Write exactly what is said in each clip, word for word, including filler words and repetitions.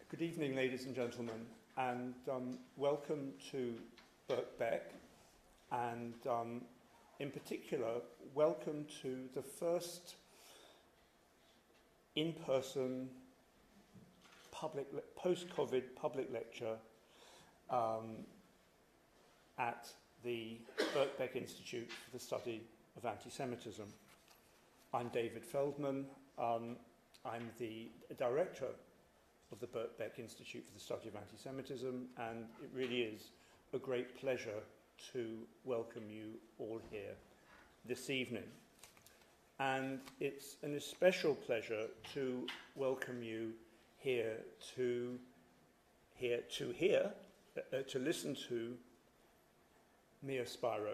Good evening, ladies and gentlemen, and um, welcome to Birkbeck, and um, in particular, welcome to the first in-person public le- post-COVID public lecture um, at the Birkbeck Institute for the Study of Anti-Semitism. I'm David Feldman. Um, I'm the director of the Birkbeck Institute for the Study of Anti-Semitism, and it really is a great pleasure to welcome you all here this evening. And it's an especial pleasure to welcome you here to hear, to hear, uh, to listen to Mia Spiro.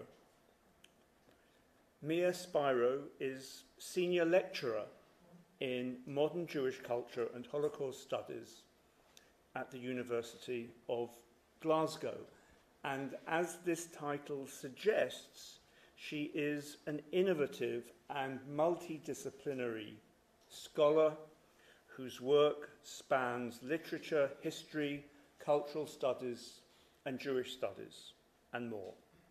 Mia Spiro is senior lecturer in modern Jewish culture and Holocaust studies at the University of Glasgow. And as this title suggests, she is an innovative and multidisciplinary scholar whose work spans literature, history, cultural studies, and Jewish studies, and more.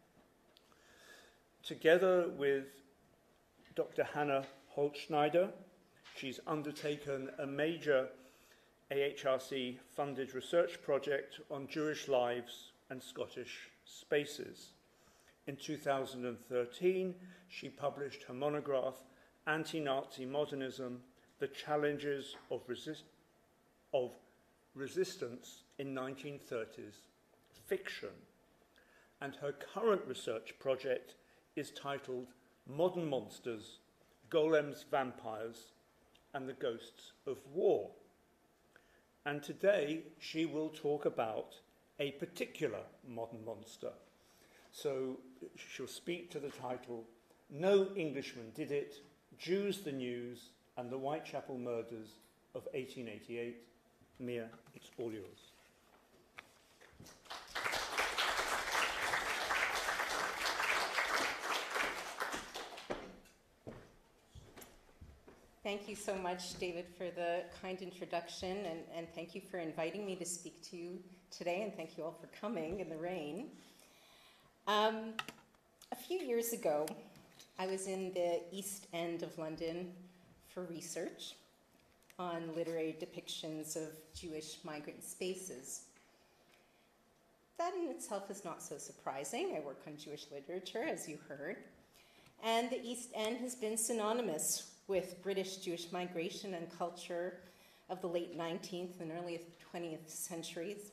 Together with Doctor Hannah Holtschneider, she's undertaken a major A H R C-funded research project on Jewish lives and Scottish spaces. In two thousand thirteen, she published her monograph, Anti-Nazi Modernism, The Challenges of, Resist- of Resistance in nineteen thirties Fiction. And her current research project is titled Modern Monsters, Golems, Vampires, and the Ghosts of War. And today she will talk about a particular modern monster. So she'll speak to the title, No Englishman Did It, Jews the News, and the Whitechapel Murders of eighteen eighty-eight. Mia, it's all yours. Thank you so much, David, for the kind introduction, and, and thank you for inviting me to speak to you today, and thank you all for coming in the rain. Um, a few years ago, I was in the East End of London for research on literary depictions of Jewish migrant spaces. That in itself is not so surprising. I work on Jewish literature, as you heard, and the East End has been synonymous with British Jewish migration and culture of the late nineteenth and early twentieth centuries.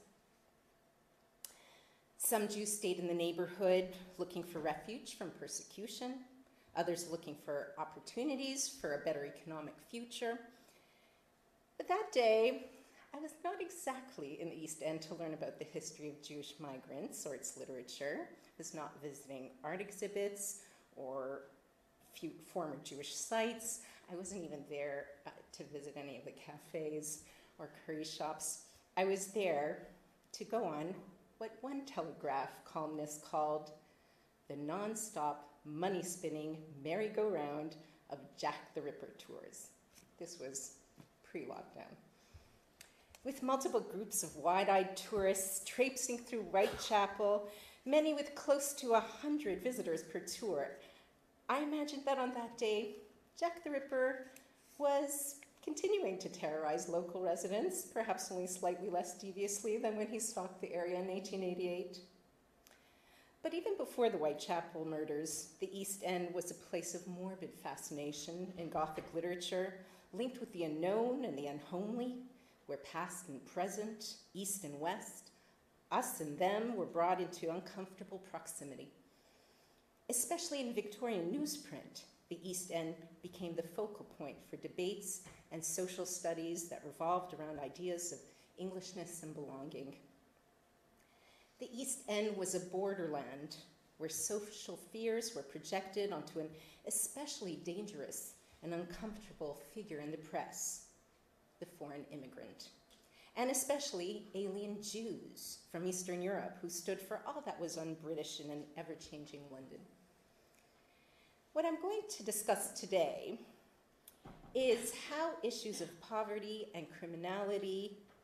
Some Jews stayed in the neighborhood looking for refuge from persecution, others looking for opportunities for a better economic future. But that day, I was not exactly in the East End to learn about the history of Jewish migrants or its literature. I was not visiting art exhibits or few former Jewish sites. I wasn't even there uh, to visit any of the cafes or curry shops. I was there to go on what one Telegraph columnist called the non-stop money-spinning merry-go-round of Jack the Ripper tours. This was pre-lockdown. With multiple groups of wide-eyed tourists traipsing through Whitechapel, many with close to one hundred visitors per tour, I imagined that on that day, Jack the Ripper was continuing to terrorize local residents, perhaps only slightly less deviously than when he stalked the area in eighteen eighty-eight. But even before the Whitechapel murders, the East End was a place of morbid fascination in Gothic literature, linked with the unknown and the unhomely, where past and present, East and West, us and them were brought into uncomfortable proximity. Especially in Victorian newsprint, the East End became the focal point for debates and social studies that revolved around ideas of Englishness and belonging. The East End was a borderland where social fears were projected onto an especially dangerous and uncomfortable figure in the press, the foreign immigrant, and especially alien Jews from Eastern Europe who stood for all that was un-British in an ever-changing London. What I'm going to discuss today is how issues of poverty and criminality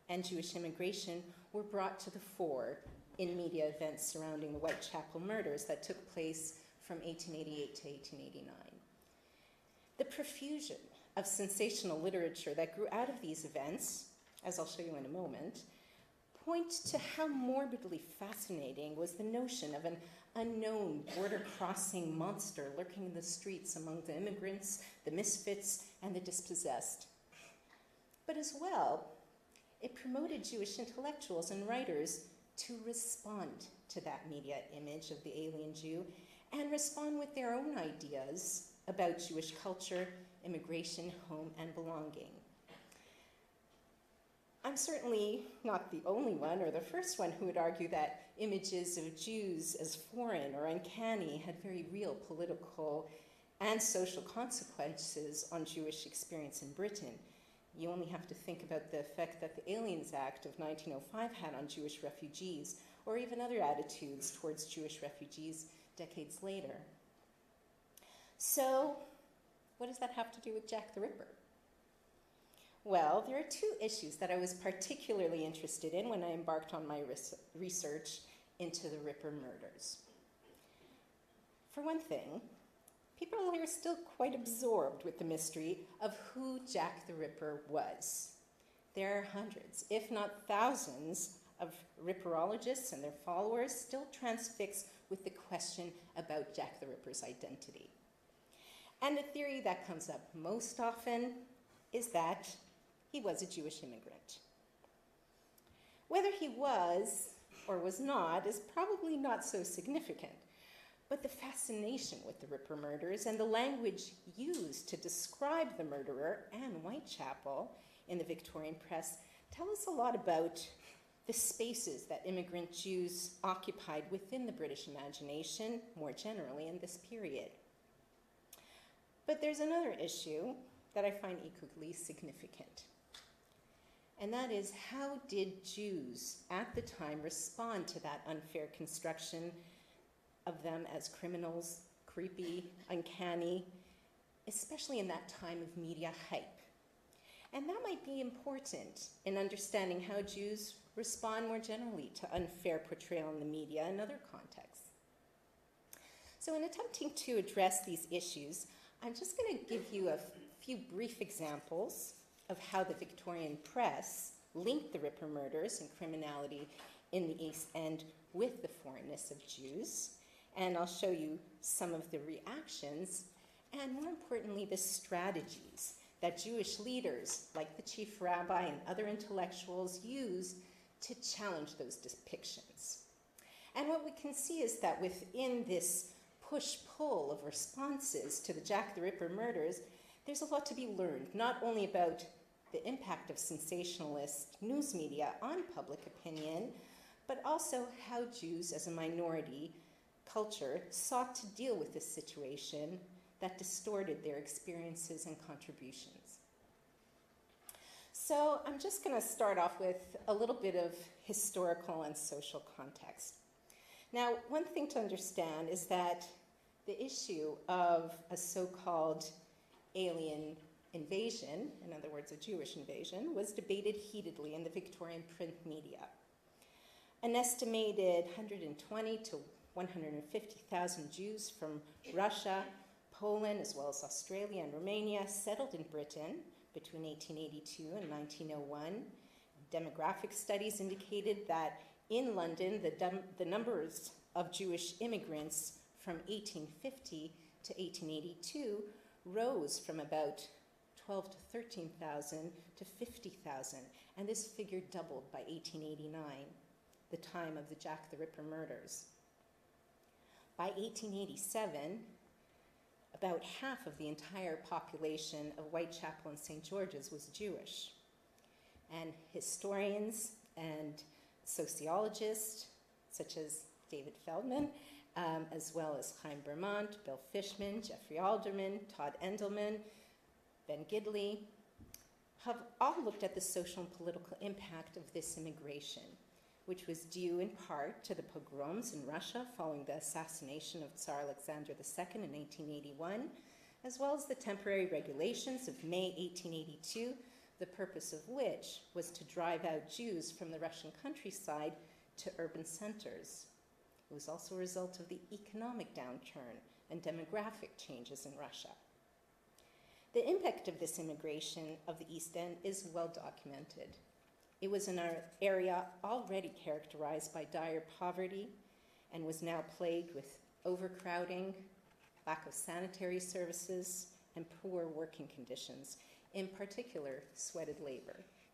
and Jewish immigration were brought to the fore in media events surrounding the Whitechapel murders that took place from eighteen eighty-eight to eighteen eighty-nine. The profusion of sensational literature that grew out of these events, as I'll show you in a moment, point to how morbidly fascinating was the notion of an unknown border-crossing monster lurking in the streets among the immigrants, the misfits, and the dispossessed. But as well, it promoted Jewish intellectuals and writers to respond to that media image of the alien Jew and respond with their own ideas about Jewish culture, immigration, home, and belonging. I'm certainly not the only one or the first one who would argue that images of Jews as foreign or uncanny had very real political and social consequences on Jewish experience in Britain. You only have to think about the effect that the Aliens Act of nineteen oh five had on Jewish refugees, or even other attitudes towards Jewish refugees decades later. So, what does that have to do with Jack the Ripper? Well, there are two issues that I was particularly interested in when I embarked on my res- research into the Ripper murders. For one thing, people are still quite absorbed with the mystery of who Jack the Ripper was. There are hundreds, if not thousands, of Ripperologists and their followers still transfixed with the question about Jack the Ripper's identity. And the theory that comes up most often is that he was a Jewish immigrant. Whether he was or was not is probably not so significant, but the fascination with the Ripper murders and the language used to describe the murderer and Whitechapel in the Victorian press tell us a lot about the spaces that immigrant Jews occupied within the British imagination more generally in this period. But there's another issue that I find equally significant. And that is, how did Jews at the time respond to that unfair construction of them as criminals, creepy, uncanny, especially in that time of media hype? And that might be important in understanding how Jews respond more generally to unfair portrayal in the media and other contexts. So in attempting to address these issues, I'm just going to give you a few brief examples of how the Victorian press linked the Ripper murders and criminality in the East End with the foreignness of Jews. And I'll show you some of the reactions and, more importantly, the strategies that Jewish leaders, like the chief rabbi and other intellectuals, used to challenge those depictions. And what we can see is that within this push-pull of responses to the Jack the Ripper murders, there's a lot to be learned, not only about the impact of sensationalist news media on public opinion, but also how Jews as a minority culture sought to deal with this situation that distorted their experiences and contributions. So I'm just going to start off with a little bit of historical and social context. Now, one thing to understand is that the issue of a so-called alien invasion, in other words, a Jewish invasion, was debated heatedly in the Victorian print media. An estimated one hundred twenty to one hundred fifty thousand Jews from Russia, Poland, as well as Australia and Romania settled in Britain between eighteen eighty-two and nineteen oh one. Demographic studies indicated that in London, the, dum- the numbers of Jewish immigrants from eighteen fifty to eighteen eighty-two rose from about twelve to thirteen thousand to fifty thousand, and this figure doubled by eighteen eighty-nine, the time of the Jack the Ripper murders. By eighteen eighty-seven, about half of the entire population of Whitechapel and Saint George's was Jewish. And historians and sociologists, such as David Feldman, um, as well as Chaim Bermont, Bill Fishman, Jeffrey Alderman, Todd Endelman, Ben Gidley, have all looked at the social and political impact of this immigration, which was due in part to the pogroms in Russia following the assassination of Tsar Alexander the Second in eighteen eighty-one, as well as the temporary regulations of May eighteen eighty-two the purpose of which was to drive out Jews from the Russian countryside to urban centers. It was also a result of the economic downturn and demographic changes in Russia. The impact of this immigration of the East End is well documented. It was in an area already characterized by dire poverty and was now plagued with overcrowding, lack of sanitary services, and poor working conditions, in particular, sweated labor.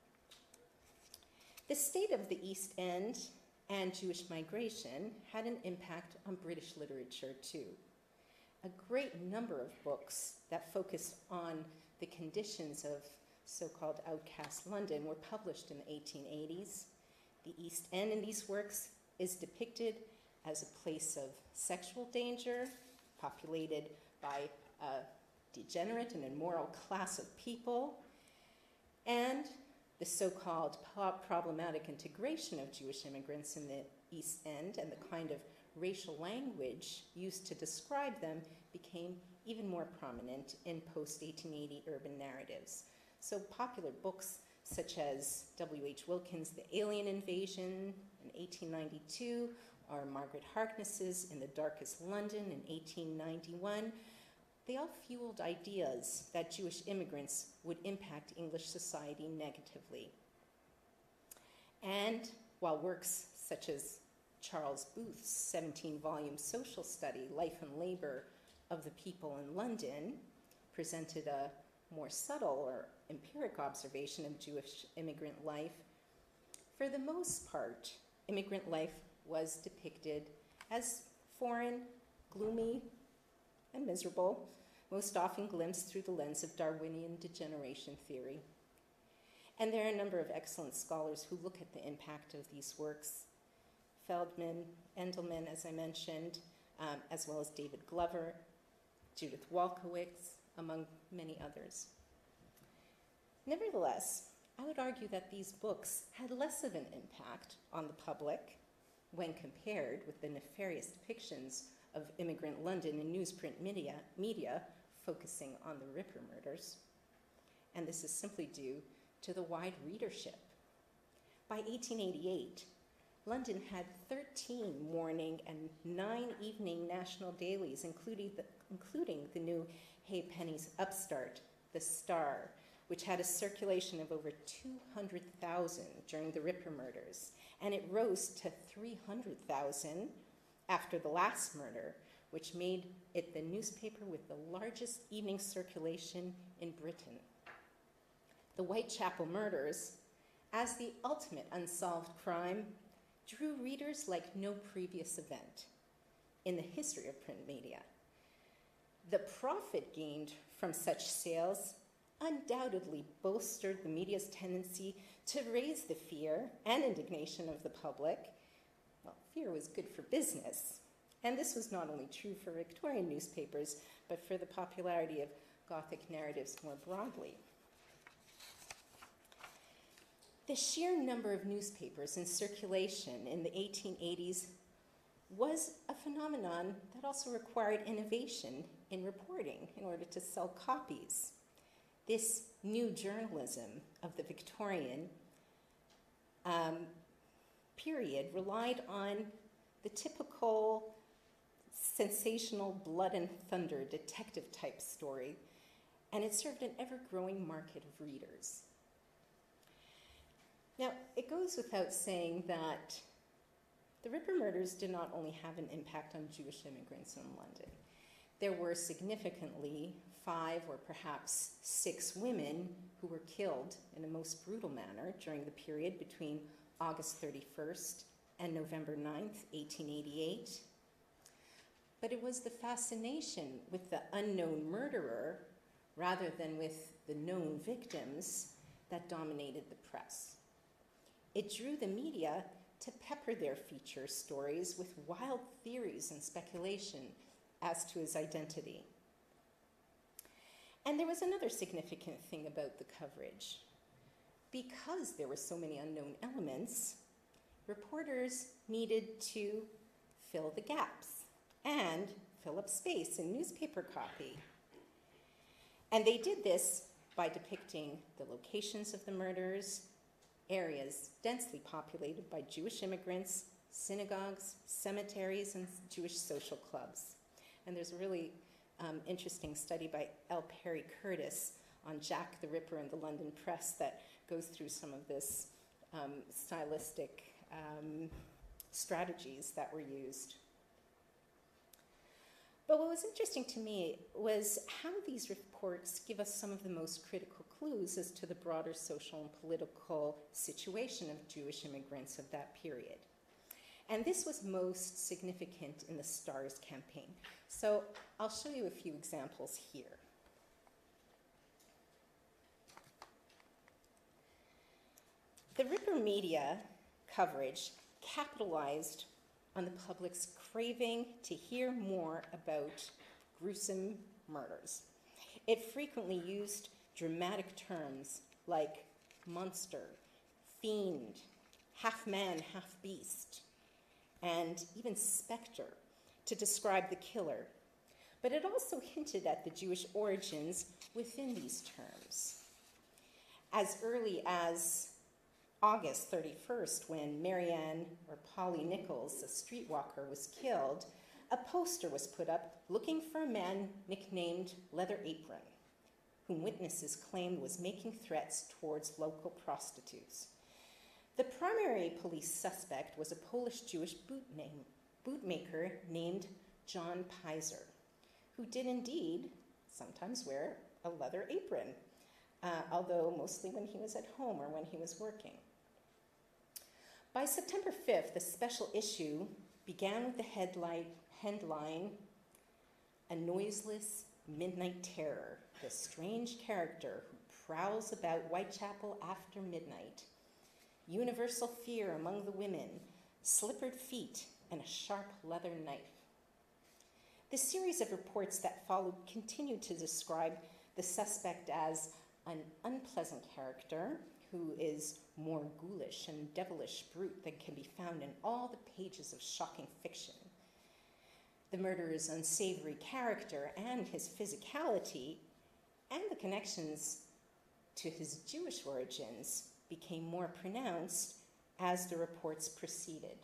The state of the East End and Jewish migration had an impact on British literature too. A great number of books that focused on the conditions of so-called outcast London were published in the eighteen eighties. The East End in these works is depicted as a place of sexual danger, populated by a degenerate and immoral class of people, and the so-called problematic integration of Jewish immigrants in the East End and the kind of racial language used to describe them became even more prominent in post-eighteen eighty urban narratives. So popular books such as W H Wilkins' The Alien Invasion in eighteen ninety-two, or Margaret Harkness's In the Darkest London in eighteen ninety-one, they all fueled ideas that Jewish immigrants would impact English society negatively. And while works such as Charles Booth's seventeen-volume social study, Life and Labor of the People in London, presented a more subtle or empiric observation of Jewish immigrant life, for the most part, immigrant life was depicted as foreign, gloomy, and miserable, most often glimpsed through the lens of Darwinian degeneration theory. And there are a number of excellent scholars who look at the impact of these works. Feldman, Endelman, as I mentioned, um, as well as David Glover, Judith Walkowicz, among many others. Nevertheless, I would argue that these books had less of an impact on the public when compared with the nefarious depictions of immigrant London in newsprint media, media focusing on the Ripper murders. And this is simply due to the wide readership. By eighteen eighty-eight, London had thirteen morning and nine evening national dailies, including the, including the new Halfpenny's upstart, The Star, which had a circulation of over two hundred thousand during the Ripper murders, and it rose to three hundred thousand after the last murder, which made it the newspaper with the largest evening circulation in Britain. The Whitechapel murders, as the ultimate unsolved crime, drew readers like no previous event in the history of print media. The profit gained from such sales undoubtedly bolstered the media's tendency to raise the fear and indignation of the public. Well, fear was good for business. And this was not only true for Victorian newspapers, but for the popularity of Gothic narratives more broadly. The sheer number of newspapers in circulation in the eighteen eighties was a phenomenon that also required innovation in reporting in order to sell copies. This new journalism of the Victorian um, period relied on the typical sensational blood and thunder detective type story, and it served an ever-growing market of readers. Now, it goes without saying that the Ripper murders did not only have an impact on Jewish immigrants in London. There were significantly five or perhaps six women who were killed in a most brutal manner during the period between August thirty-first and November ninth, eighteen eighty-eight. But it was the fascination with the unknown murderer rather than with the known victims that dominated the press. It drew the media to pepper their feature stories with wild theories and speculation as to his identity. And there was another significant thing about the coverage. Because there were so many unknown elements, reporters needed to fill the gaps and fill up space in newspaper copy. And they did this by depicting the locations of the murders, areas densely populated by Jewish immigrants, synagogues, cemeteries, and Jewish social clubs. And there's a really um, interesting study by L. Perry Curtis on Jack the Ripper in the London Press that goes through some of this um, stylistic um, strategies that were used. But what was interesting to me was how these reports give us some of the most critical clues as to the broader social and political situation of Jewish immigrants of that period. And this was most significant in the STARS campaign. So I'll show you a few examples here. The Ripper media coverage capitalized on the public's craving to hear more about gruesome murders. It frequently used dramatic terms like monster, fiend, half man, half beast, and even specter to describe the killer. But it also hinted at the Jewish origins within these terms. As early as August thirty-first, when Marianne, or Polly Nichols, a streetwalker, was killed, a poster was put up looking for a man nicknamed Leather Apron, whom witnesses claimed was making threats towards local prostitutes. The primary police suspect was a Polish Jewish boot name, bootmaker named John Pizer, who did indeed sometimes wear a leather apron, uh, although mostly when he was at home or when he was working. By September fifth, the special issue began with the headline, headline, "A Noiseless Midnight Terror, the strange character who prowls about Whitechapel after midnight. Universal fear among the women, slippered feet, and a sharp leather knife." The series of reports that followed continued to describe the suspect as an unpleasant character who is more ghoulish and devilish brute than can be found in all the pages of shocking fiction. The murderer's unsavory character and his physicality and the connections to his Jewish origins became more pronounced as the reports proceeded.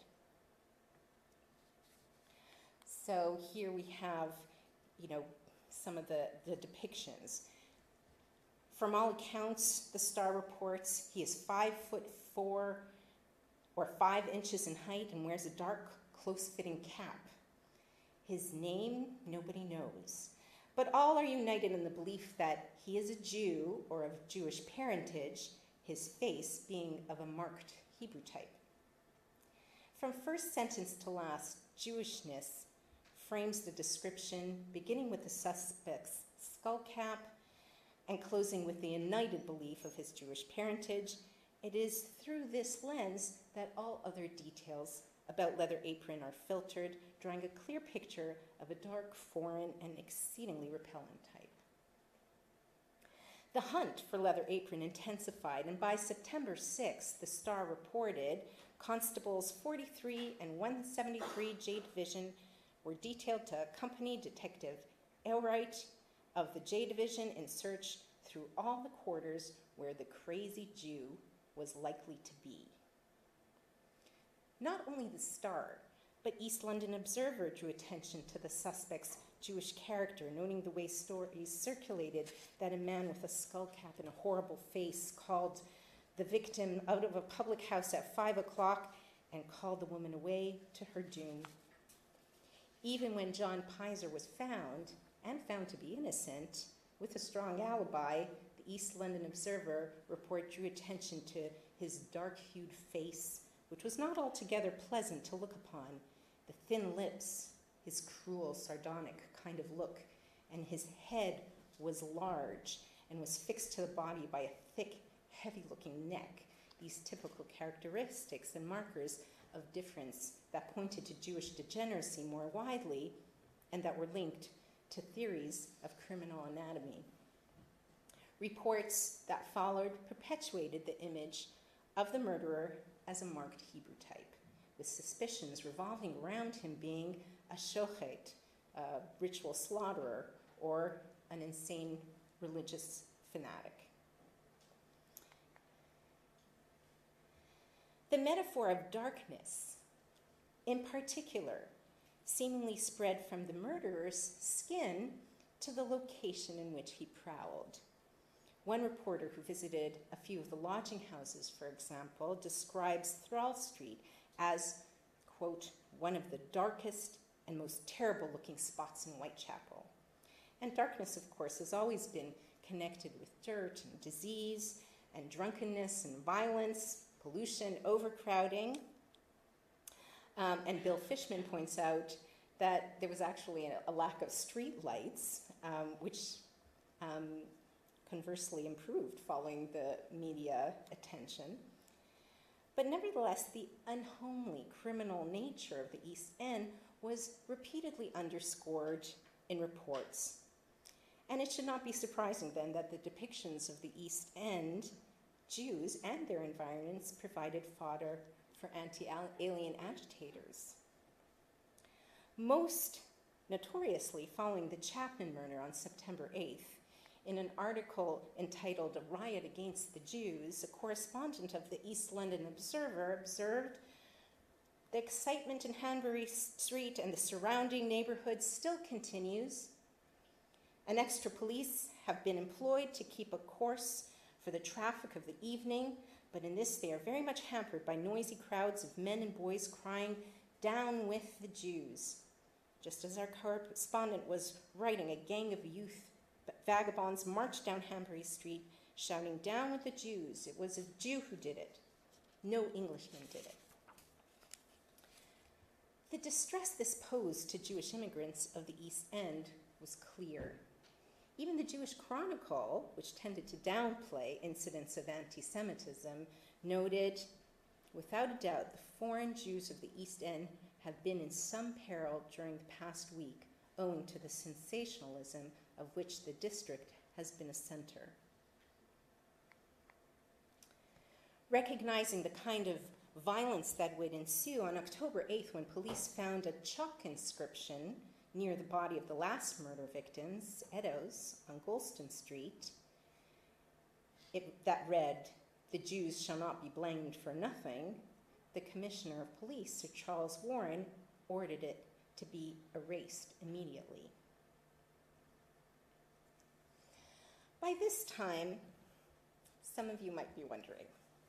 So here we have, you know, some of the, the depictions. From all accounts, the Star reports he is five foot four or five inches in height and wears a dark, close-fitting cap. His name, nobody knows, but all are united in the belief that he is a Jew or of Jewish parentage, his face being of a marked Hebrew type. From first sentence to last, Jewishness frames the description, beginning with the suspect's skull cap and closing with the united belief of his Jewish parentage. It is through this lens that all other details about Leather Apron are filtered, drawing a clear picture of a dark, foreign, and exceedingly repellent type. The hunt for Leather Apron intensified, and by September sixth, the Star reported Constables forty-three and one seventy-three J Division were detailed to accompany Detective Aylwright of the J Division in search through all the quarters where the crazy Jew was likely to be. Not only the Star, but East London Observer drew attention to the suspect's Jewish character, noting the way stories circulated that a man with a skull cap and a horrible face called the victim out of a public house at five o'clock and called the woman away to her doom. Even when John Pizer was found, and found to be innocent, with a strong alibi, the East London Observer report drew attention to his dark-hued face, which was not altogether pleasant to look upon, the thin lips, his cruel, sardonic kind of look, and his head was large and was fixed to the body by a thick, heavy-looking neck, these typical characteristics and markers of difference that pointed to Jewish degeneracy more widely and that were linked to theories of criminal anatomy. Reports that followed perpetuated the image of the murderer as a marked Hebrew type, with suspicions revolving around him being a shochet, a ritual slaughterer, or an insane religious fanatic. The metaphor of darkness, in particular, seemingly spread from the murderer's skin to the location in which he prowled. One reporter who visited a few of the lodging houses, for example, describes Thrall Street as, quote, one of the darkest and most terrible-looking spots in Whitechapel. And darkness, of course, has always been connected with dirt and disease and drunkenness and violence, pollution, overcrowding. Um, and Bill Fishman points out that there was actually a, a lack of street lights, um, which um, conversely improved following the media attention. But nevertheless, the unhomely criminal nature of the East End was repeatedly underscored in reports. And it should not be surprising then that the depictions of the East End Jews and their environments provided fodder for anti-alien agitators. Most notoriously, following the Chapman murder on September eighth, in an article entitled "A Riot Against the Jews," a correspondent of the East London Observer observed, "The excitement in Hanbury Street and the surrounding neighborhoods still continues. An extra police have been employed to keep a course for the traffic of the evening, but in this they are very much hampered by noisy crowds of men and boys crying, 'Down with the Jews.' Just as our correspondent was writing, a gang of youth vagabonds marched down Hanbury Street shouting, 'Down with the Jews.' It was a Jew who did it. No Englishman did it." The distress this posed to Jewish immigrants of the East End was clear. Even the Jewish Chronicle, which tended to downplay incidents of anti-Semitism, noted, "Without a doubt, the foreign Jews of the East End have been in some peril during the past week, owing to the sensationalism of which the district has been a center." Recognizing the kind of violence that would ensue, on October eighth, when police found a chalk inscription near the body of the last murder victims, Eddowes, on Golston Street, it, that read, "The Jews shall not be blamed for nothing," the Commissioner of Police, Sir Charles Warren, ordered it to be erased immediately. By this time, some of you might be wondering,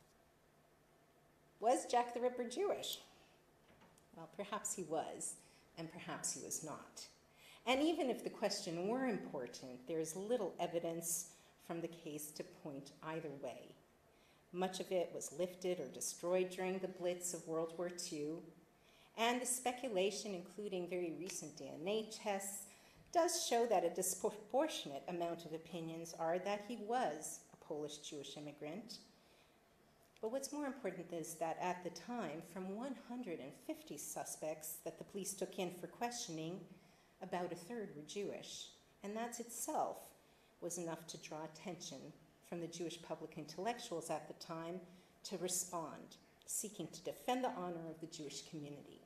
was Jack the Ripper Jewish? Well, perhaps he was, and perhaps he was not. And even if the question were important, there is little evidence from the case to point either way. Much of it was lifted or destroyed during the Blitz of World War Two, and the speculation, including very recent D N A tests, does show that a disproportionate amount of opinions are that he was a Polish Jewish immigrant. But what's more important is that at the time, from one hundred fifty suspects that the police took in for questioning, about a third were Jewish, and that itself was enough to draw attention from the Jewish public intellectuals at the time to respond, seeking to defend the honor of the Jewish community.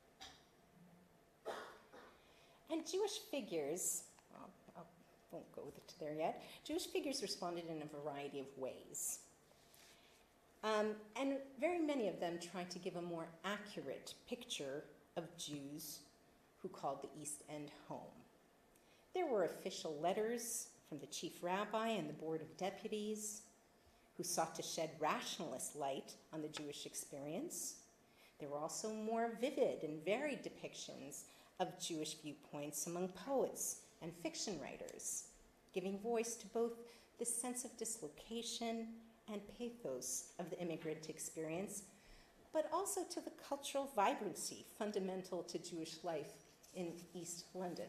And Jewish figures, well, I won't go to there yet, Jewish figures responded in a variety of ways. Um, and very many of them tried to give a more accurate picture of Jews who called the East End home. There were official letters from the chief rabbi and the board of deputies who sought to shed rationalist light on the Jewish experience. There were also more vivid and varied depictions of Jewish viewpoints among poets and fiction writers, giving voice to both the sense of dislocation and pathos of the immigrant experience, but also to the cultural vibrancy fundamental to Jewish life in East London.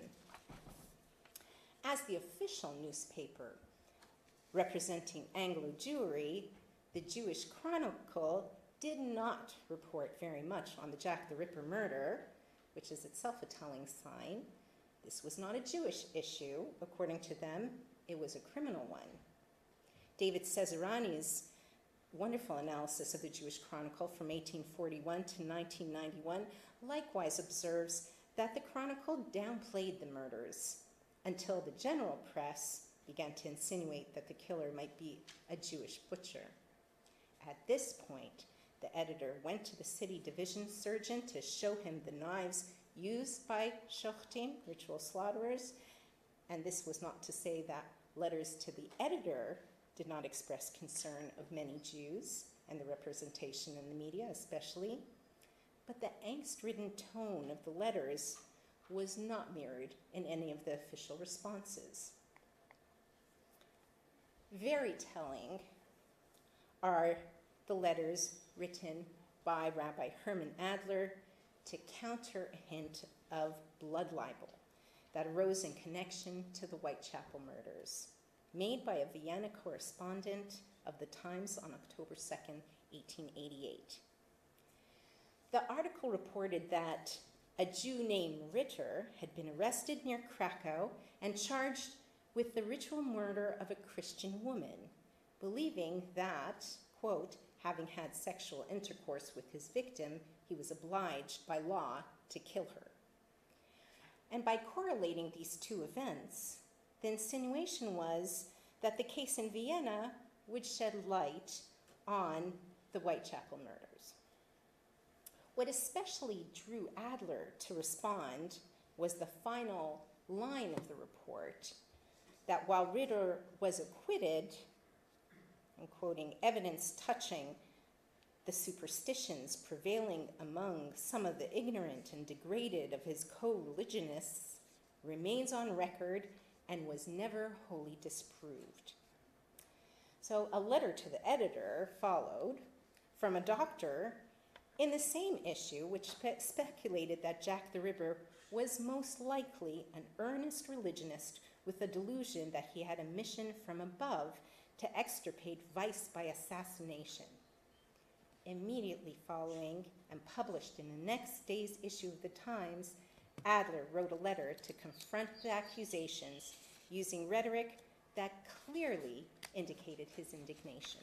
As the official newspaper representing Anglo-Jewry, the Jewish Chronicle did not report very much on the Jack the Ripper murder, which is itself a telling sign. This was not a Jewish issue, according to them, it was a criminal one. David Cesarani's wonderful analysis of the Jewish Chronicle from eighteen forty-one to nineteen ninety-one likewise observes that the Chronicle downplayed the murders until the general press began to insinuate that the killer might be a Jewish butcher. At this point, The editor went to the city division surgeon to show him the knives used by shochtim, ritual slaughterers, and this was not to say that letters to the editor did not express concern of many Jews and the representation in the media especially, but the angst-ridden tone of the letters was not mirrored in any of the official responses. Very telling are the letters written by Rabbi Herman Adler to counter a hint of blood libel that arose in connection to the Whitechapel murders, made by a Vienna correspondent of the Times on October second, eighteen eighty-eight. The article reported that a Jew named Ritter had been arrested near Krakow and charged with the ritual murder of a Christian woman, believing that, quote, having had sexual intercourse with his victim, he was obliged by law to kill her. And by correlating these two events, the insinuation was that the case in Vienna would shed light on the Whitechapel murders. What especially drew Adler to respond was the final line of the report, that while Ritter was acquitted, I'm quoting, evidence touching the superstitions prevailing among some of the ignorant and degraded of his co-religionists remains on record and was never wholly disproved. So a letter to the editor followed from a doctor in the same issue, which spe- speculated that Jack the Ripper was most likely an earnest religionist with a delusion that he had a mission from above to extirpate vice by assassination. Immediately following and published in the next day's issue of the Times, Adler wrote a letter to confront the accusations using rhetoric that clearly indicated his indignation.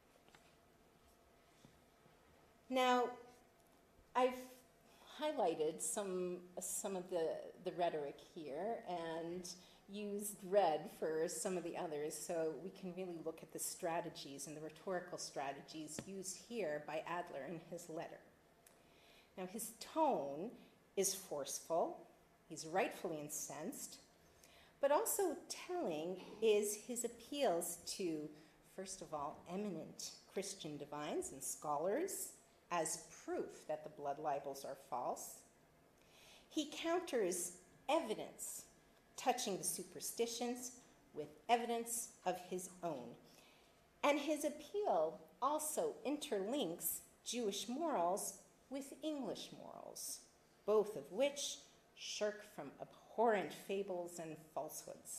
Now, I've highlighted some, some of the, the rhetoric here and used red for some of the others, so we can really look at the strategies and the rhetorical strategies used here by Adler in his letter. Now, his tone is forceful, he's rightfully incensed, but also telling is his appeals to, first of all, eminent Christian divines and scholars as proof that the blood libels are false. He counters evidence touching the superstitions with evidence of his own. And his appeal also interlinks Jewish morals with English morals, both of which shirk from abhorrent fables and falsehoods.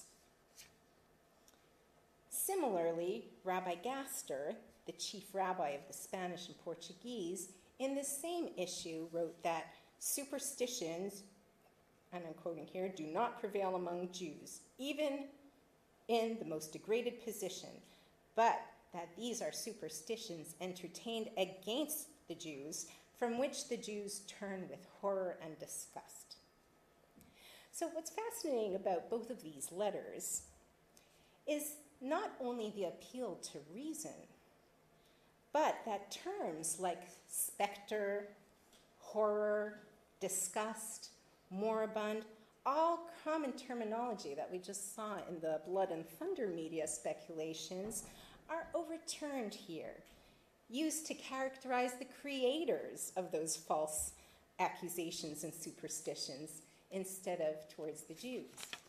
Similarly, Rabbi Gaster, the chief rabbi of the Spanish and Portuguese, in the same issue wrote that superstitions, and I'm quoting here, do not prevail among Jews, even in the most degraded position, but that these are superstitions entertained against the Jews, from which the Jews turn with horror and disgust. So what's fascinating about both of these letters is not only the appeal to reason, but that terms like specter, horror, disgust, moribund, all common terminology that we just saw in the blood and thunder media speculations are overturned here, used to characterize the creators of those false accusations and superstitions instead of towards the Jews.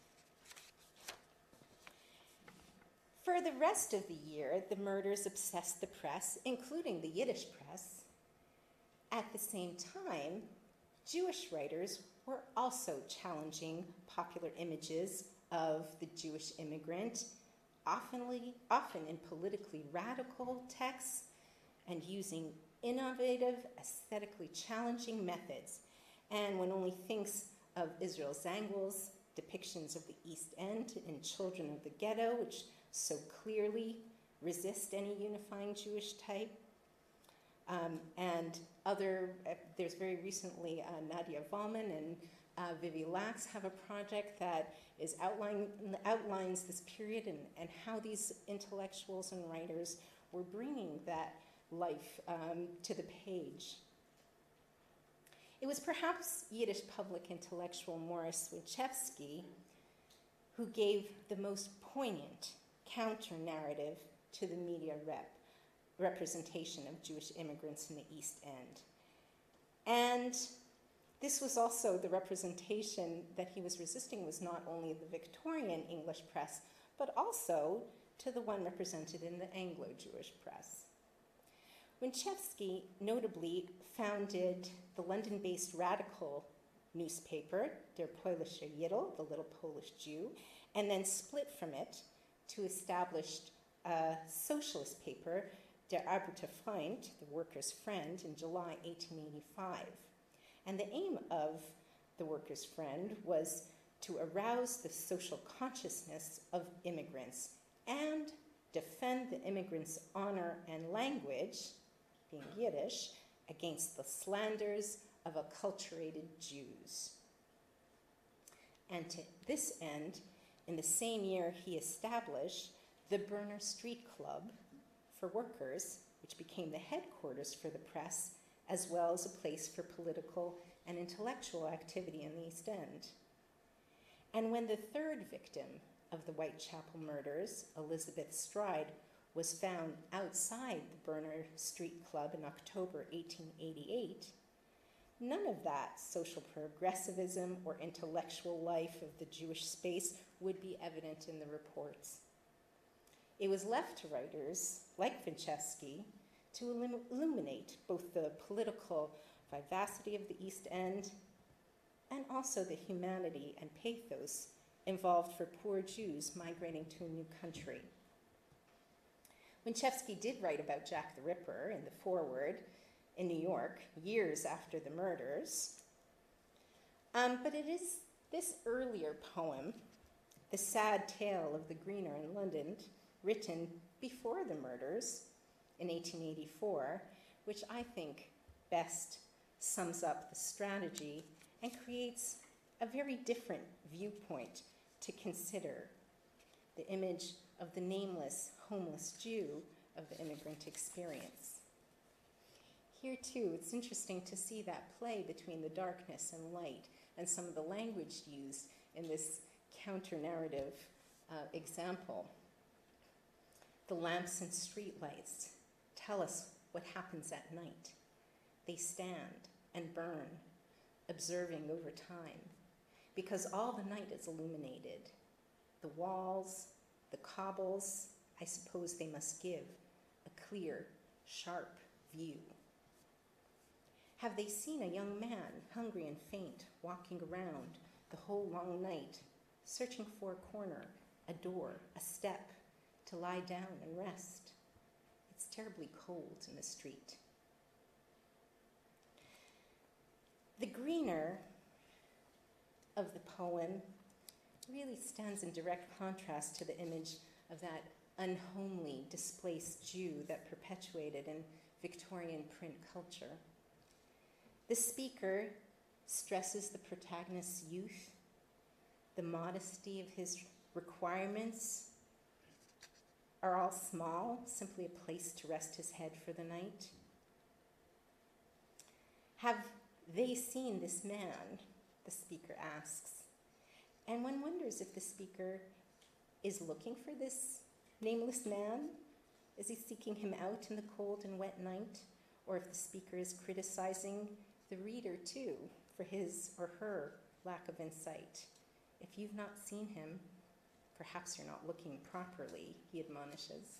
For the rest of the year, the murders obsessed the press, including the Yiddish press. At the same time, Jewish writers were also challenging popular images of the Jewish immigrant, oftenly, often in politically radical texts, and using innovative, aesthetically challenging methods. And one only thinks of Israel Zangwill's depictions of the East End in Children of the Ghetto, which so clearly resist any unifying Jewish type. Um, and other, uh, there's very recently uh, Nadia Valman and uh, Vivi Lax have a project that is outline, outlines this period and, and how these intellectuals and writers were bringing that life um, to the page. It was perhaps Yiddish public intellectual Morris Winchevsky who gave the most poignant counter-narrative to the media rep, representation of Jewish immigrants in the East End. And this was also the representation that he was resisting was not only the Victorian English press, but also to the one represented in the Anglo-Jewish press. Winchevsky notably founded the London-based radical newspaper, Der Polnische Jidel, the Little Polish Jew, and then split from it to establish a socialist paper, Der Arbeiterfreund, the Worker's Friend, in July eighteen eighty-five. And the aim of the Worker's Friend was to arouse the social consciousness of immigrants and defend the immigrants' honor and language, being Yiddish, against the slanders of acculturated Jews. And to this end, in the same year, he established the Berner Street Club for Workers, which became the headquarters for the press, as well as a place for political and intellectual activity in the East End. And when the third victim of the Whitechapel murders, Elizabeth Stride, was found outside the Berner Street Club in October eighteen eighty-eight, none of that social progressivism or intellectual life of the Jewish space would be evident in the reports. It was left to writers like Winchevsky to illum- illuminate both the political vivacity of the East End and also the humanity and pathos involved for poor Jews migrating to a new country. Winchevsky did write about Jack the Ripper in the foreword in New York years after the murders, um, but it is this earlier poem, The Sad Tale of the Greener in London, written before the murders in eighteen eighty-four, which I think best sums up the strategy and creates a very different viewpoint to consider the image of the nameless, homeless Jew of the immigrant experience. Here, too, it's interesting to see that play between the darkness and light and some of the language used in this counter-narrative uh, example. The lamps and streetlights tell us what happens at night. They stand and burn, observing over time, because all the night is illuminated. The walls, the cobbles, I suppose they must give a clear, sharp view. Have they seen a young man, hungry and faint, walking around the whole long night, searching for a corner, a door, a step, to lie down and rest? It's terribly cold in the street. The greener of the poem really stands in direct contrast to the image of that unhomely, displaced Jew that perpetuated in Victorian print culture. The speaker stresses the protagonist's youth, the modesty of his requirements are all small, simply a place to rest his head for the night. Have they seen this man? The speaker asks. And one wonders if the speaker is looking for this nameless man. Is he seeking him out in the cold and wet night? Or if the speaker is criticizing the reader too for his or her lack of insight. If you've not seen him, perhaps you're not looking properly, he admonishes.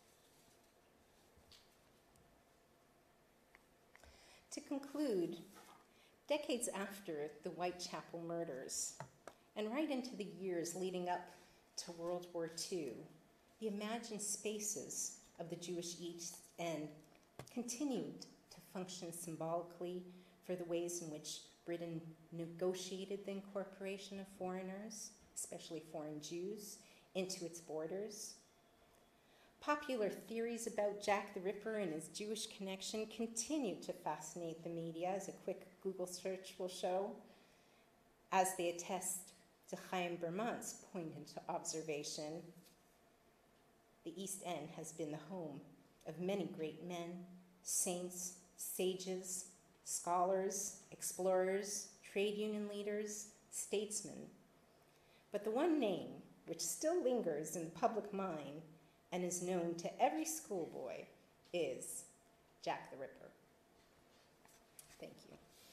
To conclude, decades after the Whitechapel murders, and right into the years leading up to World War Two, the imagined spaces of the Jewish East End continued to function symbolically for the ways in which Britain negotiated the incorporation of foreigners, especially foreign Jews, into its borders. Popular theories about Jack the Ripper and his Jewish connection continue to fascinate the media, as a quick Google search will show, as they attest to Chaim Berman's poignant observation. The East End has been the home of many great men, saints, sages, scholars, explorers, trade union leaders, statesmen. But the one name which still lingers in the public mind and is known to every schoolboy is Jack the Ripper. Thank you.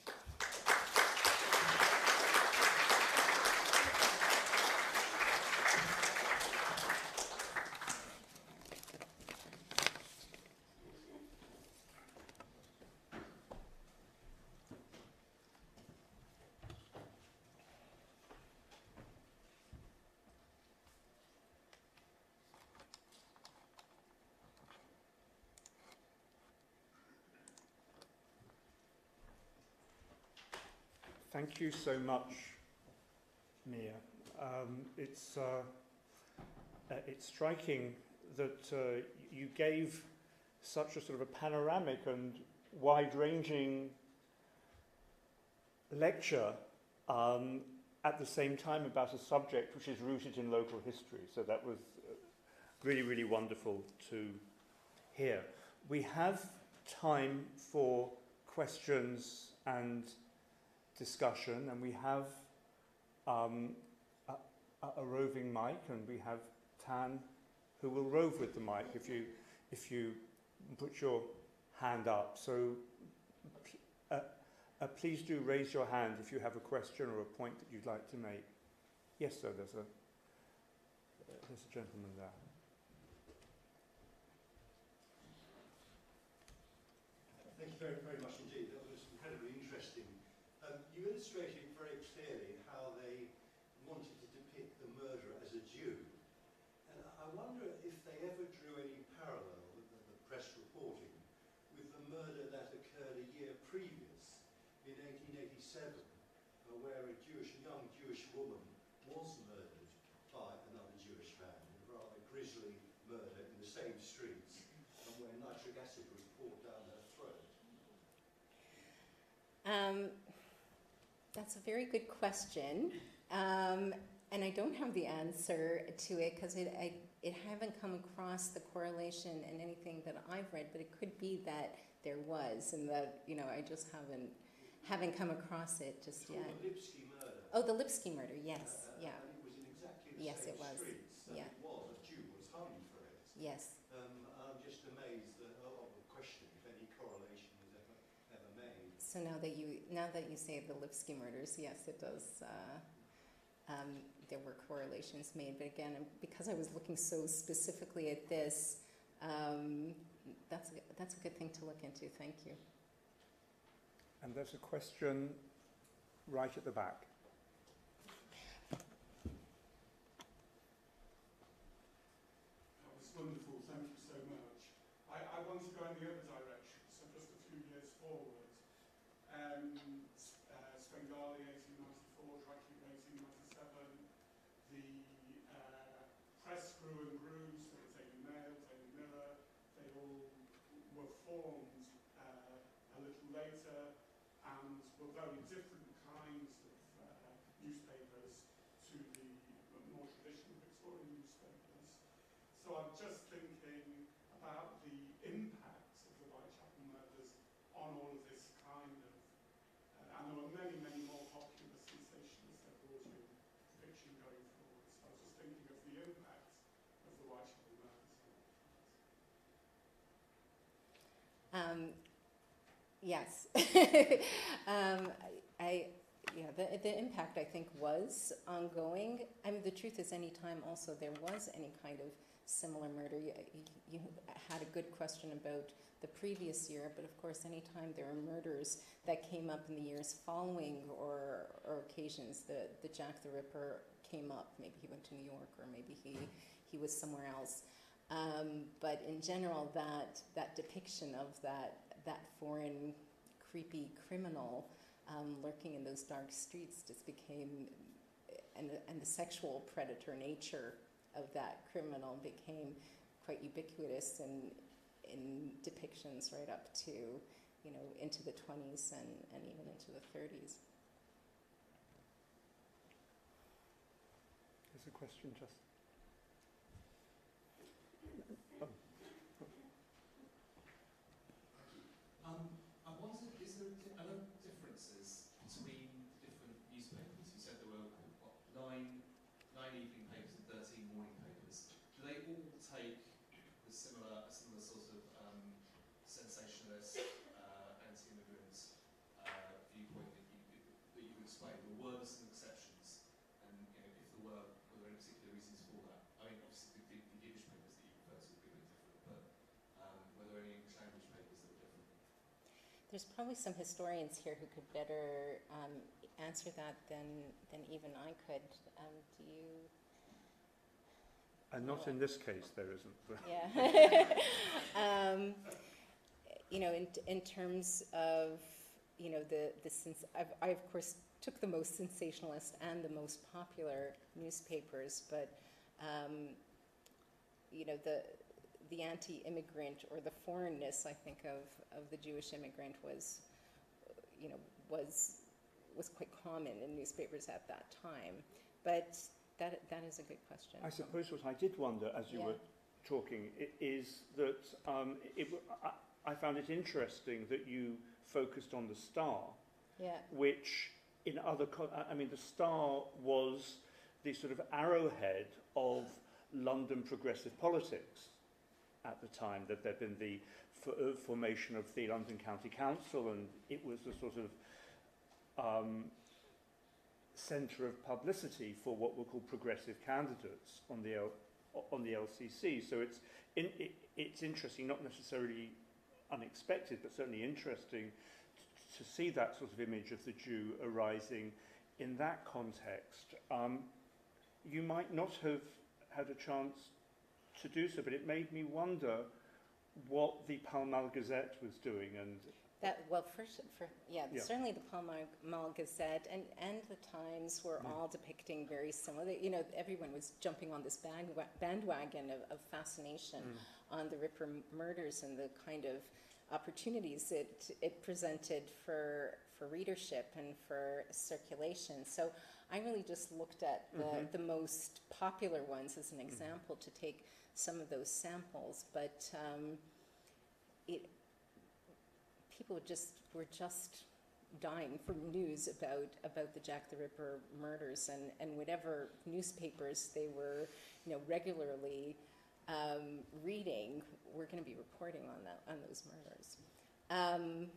Thank you so much, Mia. Um, it's, uh, uh, it's striking that uh, you gave such a sort of a panoramic and wide-ranging lecture um, at the same time about a subject which is rooted in local history. So that was uh, really, really wonderful to hear. We have time for questions and discussion, and we have um, a, a roving mic, and we have Tan, who will rove with the mic if you if you put your hand up. So uh, uh, please do raise your hand if you have a question or a point that you'd like to make. Yes, sir. There's a uh, there's a gentleman there. Thank you very, very much indeed. That was incredibly interesting. Um, you illustrated very clearly how they wanted to depict the murderer as a Jew. And I wonder if they ever drew any parallel with the, the press reporting with the murder that occurred a year previous, in eighteen eighty-seven, uh, where a Jewish, young Jewish woman was murdered by another Jewish man, a rather grisly murder in the same streets, and where nitric acid was poured down her throat. Um, That's a very good question, um, and I don't have the answer to it because it, I it haven't come across the correlation in anything that I've read. But it could be that there was, and that you know I just haven't haven't come across it just It's yet. called the Lipsky murder. Oh, the Lipsky murder. Yes, Uh, yeah, And it was in exactly the Yes, same it was. streets. And Yeah. it was. A Jew was hung for it. yes. Um, I'm just amazed that, oh, of the question if any correlation was ever, ever made. So now that you now that you say the Lipsky murders, yes, it does. Uh, um, there were correlations made, but again, because I was looking so specifically at this, um, that's a, that's a good thing to look into. Thank you. And there's a question right at the back. That was wonderful, thank you so much. I, I want to go in the other direction, so just a few years forward. Um, uh, Svengali eighteen ninety-four, Dracula eighteen ninety-seven, the uh, press grew and grew, so the Daily Mail, Daily Mirror, they all were formed uh, a little later and were very different kinds of uh, newspapers to the more traditional Victorian newspapers. So I'm just thinking about the impact of the Whitechapel murders on all of this kind of, uh, and there were many, many more popular sensationalist audio fiction going forward. So I was just thinking of the impact of the Whitechapel murders. Um, yes. um, I, yeah, the, the impact I think was ongoing. I mean, the truth is, any time also there was any kind of similar murder, you, you had a good question about the previous year, but of course, any time there are murders that came up in the years following or, or occasions, the, the Jack the Ripper came up. Maybe he went to New York, or maybe he, he was somewhere else. Um, but in general, that that depiction of that that foreign, creepy criminal um, lurking in those dark streets just became, and and the sexual predator nature of that criminal became quite ubiquitous in in depictions right up to, you know, into the twenties and, and even into the thirties. There's a question just. Oh. segregationist, uh, anti-immigrant uh, viewpoint that you, that you explained, or were there some exceptions? And you know, if there were, were there any particular reasons for that? I mean, obviously the, the Yiddish papers that you referred to would be a bit different, but um, were there any English language papers that were different? There's probably some historians here who could better um, answer that than, than even I could. Um, do you? And not in this case, there isn't. Yeah. um, you know, in, in terms of, you know, the, the sens- I've, I, of course, took the most sensationalist and the most popular newspapers, but, um, you know, the, the anti-immigrant or the foreignness, I think, of, of the Jewish immigrant was, you know, was, was quite common in newspapers at that time. But that, that is a good question. I suppose what I did wonder as you Yeah. were talking i- is that um, it, w- I, I found it interesting that you focused on the Star, Yeah. which in other, co- I- I mean, the Star was the sort of arrowhead of London progressive politics at the time, that there'd been the f- uh, formation of the London County Council, and it was a sort of um, centre of publicity for what were called progressive candidates on the L- on the L C C. So it's in, it, it's interesting, not necessarily unexpected, but certainly interesting t- to see that sort of image of the Jew arising in that context. Um, you might not have had a chance to do so, but it made me wonder what the Pall Mall Gazette was doing. And That, well, first, for, yeah, Yeah. certainly the Pall Mall- Mall Gazette and, and the Times were Mm. all depicting very similar. You know, everyone was jumping on this bandwa- bandwagon of, of fascination Mm. on the Ripper m- murders and the kind of opportunities it, it presented for, for readership and for circulation. So I really just looked at the, Mhm. the most popular ones as an example to take some of those samples. But um, it people just were just dying for news about about the Jack the Ripper murders, and, and whatever newspapers they were, you know, regularly um, reading, were going to be reporting on that on those murders. Um,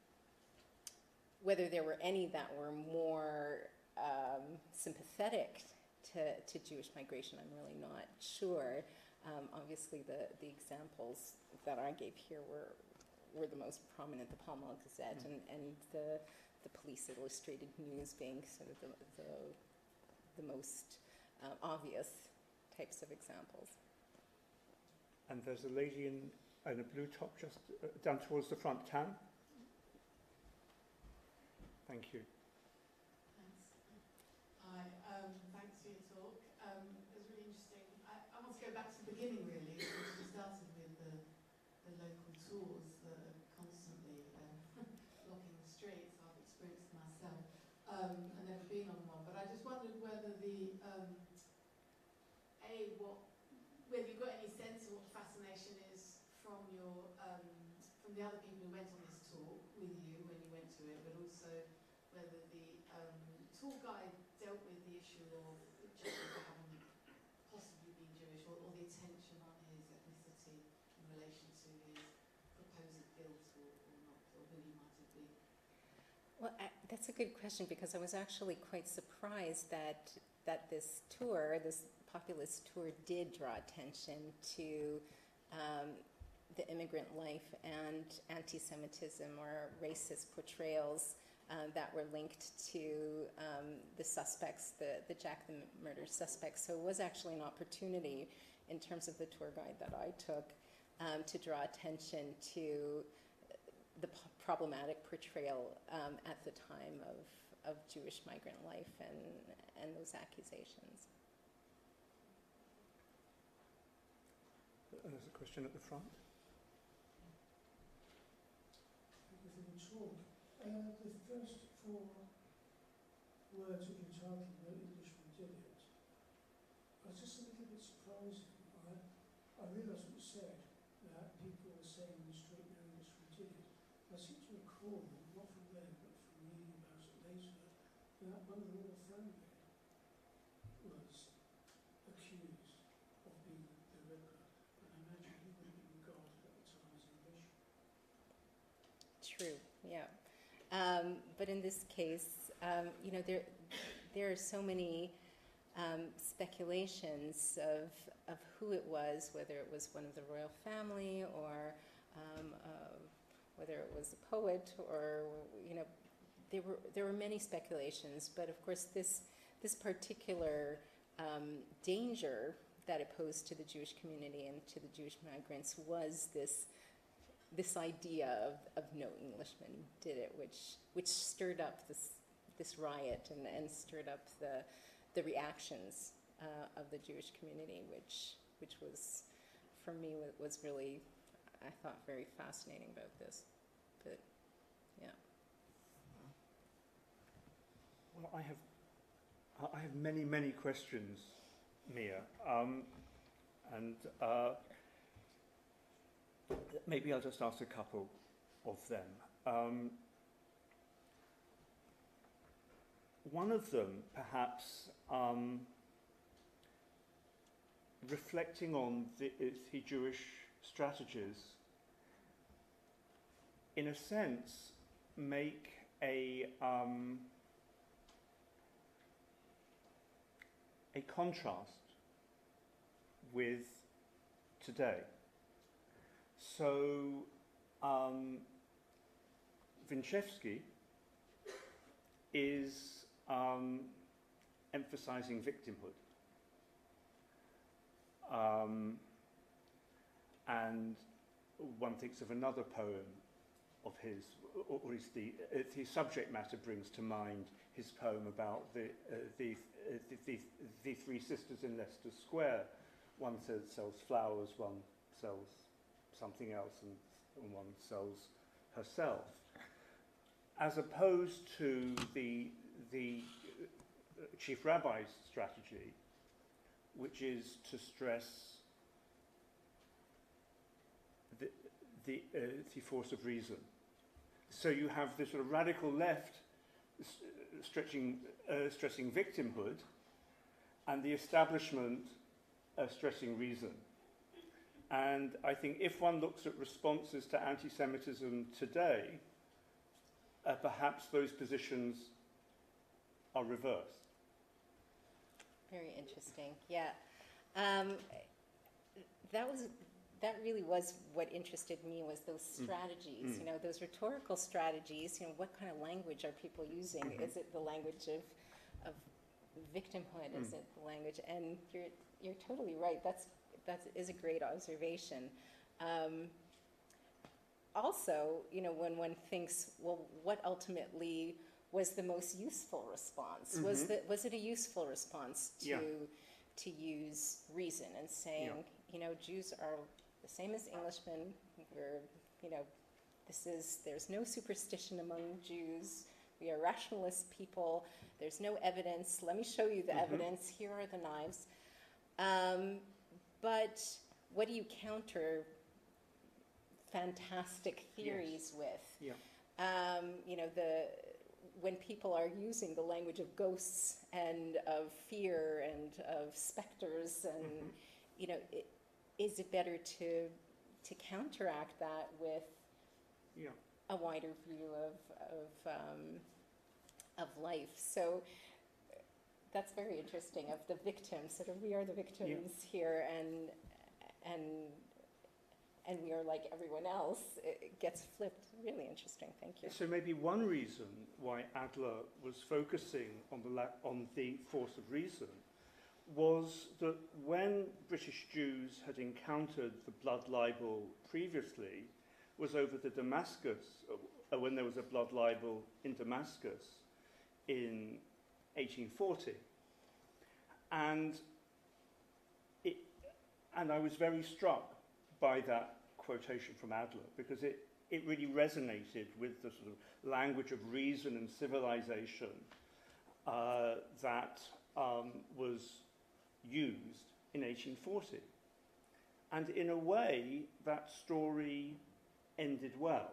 whether there were any that were more um, sympathetic to, to Jewish migration, I'm really not sure. Um, obviously, the, the examples that I gave here were were the most prominent, the Pall Mall Gazette Mm. and, and the, the Police Illustrated News being sort of the, the, the most uh, obvious types of examples. and there's a lady in, in a blue top just uh, down towards the front. Tam? Thank you. Thanks. Hi, um, thanks for your talk. Um, it was really interesting. I, I want to go back to the beginning, really, which we started with the, the local tours that are constantly um, blocking the streets. I've experienced it myself. Um, I've never been on one, but I just wondered whether the, um, A, what, whether you've got any sense of what the fascination is from your, um, from the other people who went on this tour with you when you went to it, but also whether the um, tour guide dealt with the issue of Jacob having possibly been Jewish, or, or the attention on his ethnicity in relation to his proposed guilt, or, or not, or who he might have been. Well, I, that's a good question, because I was actually quite surprised that that this tour, this populist tour, did draw attention to um, the immigrant life and anti-Semitism or racist portrayals uh, that were linked to um, the suspects, the, the Jack the murder suspects. So it was actually an opportunity in terms of the tour guide that I took um, to draw attention to the p- problematic portrayal um, at the time of, of Jewish migrant life and, and those accusations. And there's a question at the front. Thank you for the talk. Uh, the first four words of your title, No Englishman Did It, I was just a little bit surprising. I, I realised what you said, that people were saying in the street, No Englishman Did It. I seem to recall, not from then, but from reading about it later, that one of the royal family was accused of being the Ripper, and I imagine he would have been regarded at the time as English. Um, but in this case, um, you know, there there are so many um, speculations of of who it was, whether it was one of the royal family or um, uh, whether it was a poet, or you know, there were there were many speculations. But of course, this this particular um, danger that it posed to the Jewish community and to the Jewish migrants was this this idea of, of no Englishman did it, which which stirred up this this riot and, and stirred up the the reactions uh, of the Jewish community, which which was for me was really, I thought, very fascinating about this. But yeah. Well, I have I have many many questions, Mia, um, and. Uh, Maybe I'll just ask a couple of them. Um, one of them, perhaps, um, reflecting on the, the Jewish strategies, in a sense, make a um, a contrast with today. So, um, Winchewski is um, emphasizing victimhood. Um, and one thinks of another poem of his, or at least the, uh, the subject matter brings to mind his poem about the, uh, the, uh, the, the, the three sisters in Leicester Square. One says sells flowers, one sells something else, and one sells herself, as opposed to the the chief rabbi's strategy, which is to stress the the, uh, the force of reason. So you have this sort of radical left stretching uh, stressing victimhood, and the establishment uh, stressing reason. And I think if one looks at responses to anti-Semitism today, uh, perhaps those positions are reversed. Very interesting. Yeah, um, that was that really was what interested me, was those strategies. Mm. You know, those rhetorical strategies. You know, what kind of language are people using? Mm-hmm. Is it the language of of victimhood? Mm. Is it the language? And you're you're totally right. That's that is a great observation. Um, also, you know, when one thinks, well, what ultimately was the most useful response? Mm-hmm. Was that was it a useful response to Yeah. to use reason and saying, Yeah. you know, Jews are the same as Englishmen. We're, you know, this is there's no superstition among Jews. We are rationalist people. There's no evidence. Let me show you the Mm-hmm. evidence. Here are the knives. Um, But what do you counter fantastic theories Yes. with? Yeah. Um, you know, the when people are using the language of ghosts and of fear and of specters, and Mhm. you know, it, is it better to to counteract that with Yeah. a wider view of of um, of life? So that's very interesting, of the victims. Sort of, we are the victims here, and and and we are like everyone else. It, it gets flipped. Really interesting. Thank you. So maybe one reason why Adler was focusing on the la- on the force of reason was that when British Jews had encountered the blood libel previously was over the Damascus, uh, when there was a blood libel in Damascus in eighteen forty. And it, and I was very struck by that quotation from Adler, because it, it really resonated with the sort of language of reason and civilization uh, that um, was used in eighteen forty. And in a way, that story ended well.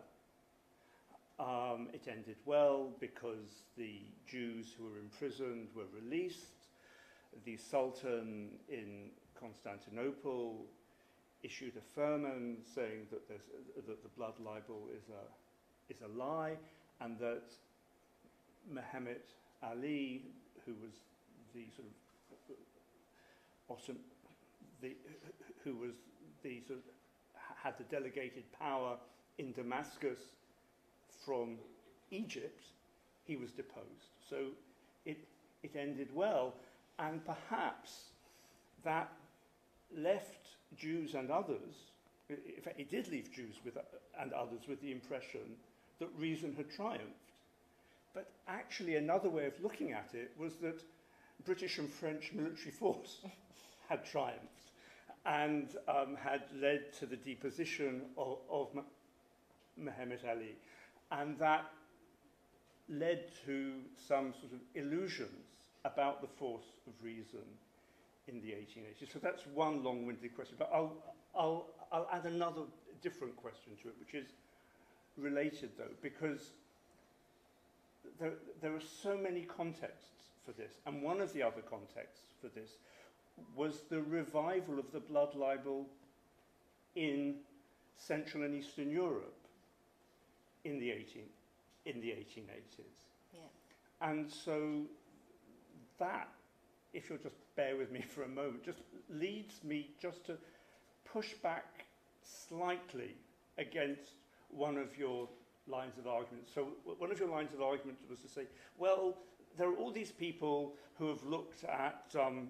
Um, it ended well because the Jews who were imprisoned were released. The Sultan in Constantinople issued a firman saying that, there's, that the blood libel is a, is a lie, and that Muhammad Ali, who was the sort of awesome, the, who was the sort of, had the delegated power in Damascus from Egypt, he was deposed. So it, it ended well, and perhaps that left Jews and others, in fact it did leave Jews with, and others with the impression that reason had triumphed. But actually another way of looking at it was that British and French military force had triumphed and um, had led to the deposition of, of Muhammad Ali. And that led to some sort of illusions about the force of reason in the eighteen eighties. So that's one long-winded question, but I'll, I'll, I'll add another different question to it, which is related though, because there, there are so many contexts for this, and one of the other contexts for this was the revival of the blood libel in Central and Eastern Europe in the eighteen in the eighteen eighties. Yeah. And so that, if you'll just bear with me for a moment, just leads me just to push back slightly against one of your lines of argument. So one of your lines of argument was to say, well, there are all these people who have looked at, um,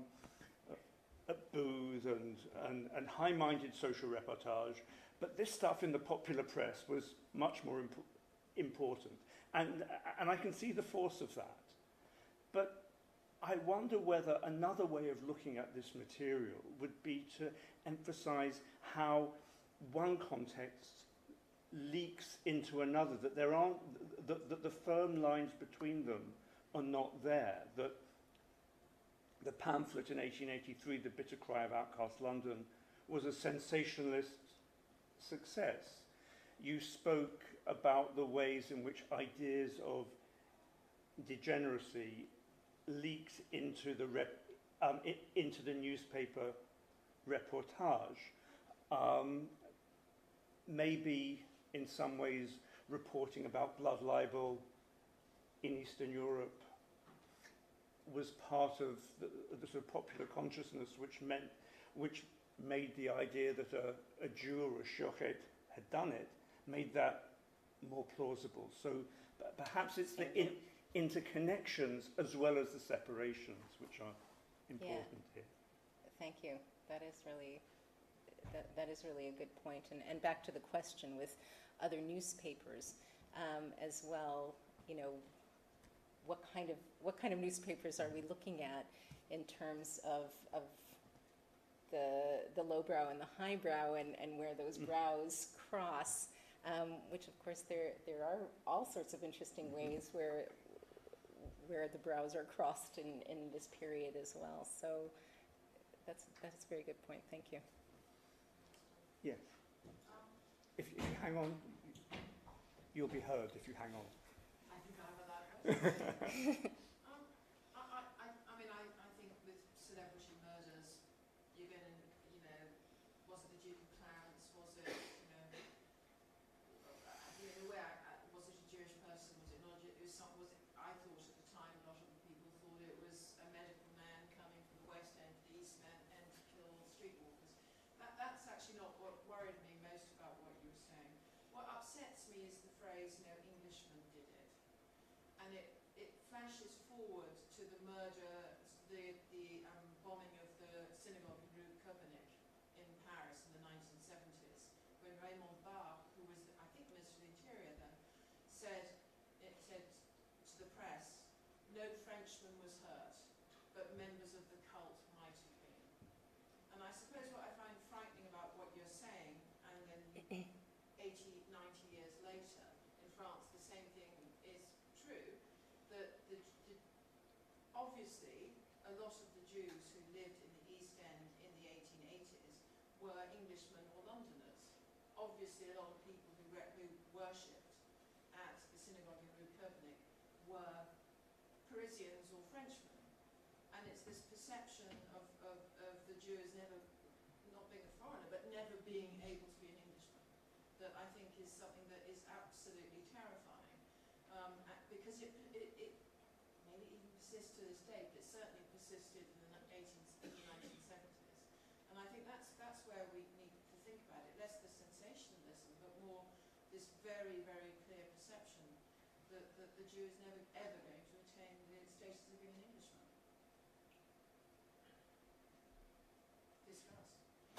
at booze and, and, and high-minded social reportage, but this stuff in the popular press was much more imp important. And, and I can see the force of that. But I wonder whether another way of looking at this material would be to emphasize how one context leaks into another, that there aren't, that, that the firm lines between them are not there, that the pamphlet in eighteen eighty-three, The Bitter Cry of Outcast London, was a sensationalist success. You spoke about the ways in which ideas of degeneracy leaked into the, rep, um, I, into the newspaper reportage. Um, maybe in some ways reporting about blood libel in Eastern Europe was part of the, the sort of popular consciousness, which meant, which made the idea that a, a Jew or a shochet had done it, made that more plausible. So perhaps it's the in, interconnections as well as the separations which are important Yeah. here. Thank you. That is really, that, that is really a good point. And, and back to the question with other newspapers um, as well, you know, what kind of, what kind of newspapers are we looking at in terms of, of the, the lowbrow and the highbrow, and, and where those brows cross, um, which of course there, there are all sorts of interesting ways where, where the brows are crossed in, in this period as well. So that's, that's a very good point. Thank you. Yes. If, if you hang on, you'll be heard if you hang on. I think I have a loud question. um, I, I, I mean, I, I think with celebrity murders, you're going to, you know, was it the Duke of Clarence? Was it, you know, you know, where, was it a Jewish person? Was it not? It was some, was it, I thought at the time, a lot of the people thought it was a medical man coming from the West End to the East End, end to kill streetwalkers. That, that's actually not what worried me most about what you were saying. What upsets me is the phrase, you know, Englishmen did it. And it, it flashes forward to the murder, the, the um, bombing of the synagogue in Rue Copernic in Paris in the nineteen seventies, when Raymond Barre, who was, I think, Minister of the Interior then, said, it said to the press, no Frenchman was hurt, but members of the cult might have been. And I suppose what I find frightening about what you're saying, and then eighty, ninety years later, in France, the same thing is true, that the, the, obviously a lot of the Jews who lived in the East End in the eighteen eighties were Englishmen or Londoners. Obviously a lot of people who, re who worshipped at the synagogue in Rue Copernic were Parisians or Frenchmen. And it's this perception of, of, of the Jew as never, not being a foreigner, but never being able to be an Englishman, that I think is something that is absolutely terrifying. Um, persists to this day, but it certainly persisted in the eighteenth, in the nineteen seventies. And I think that's that's where we need to think about it, less the sensationalism, but more this very, very clear perception that, that the Jew is never ever going to attain the status of being an Englishman. Discuss.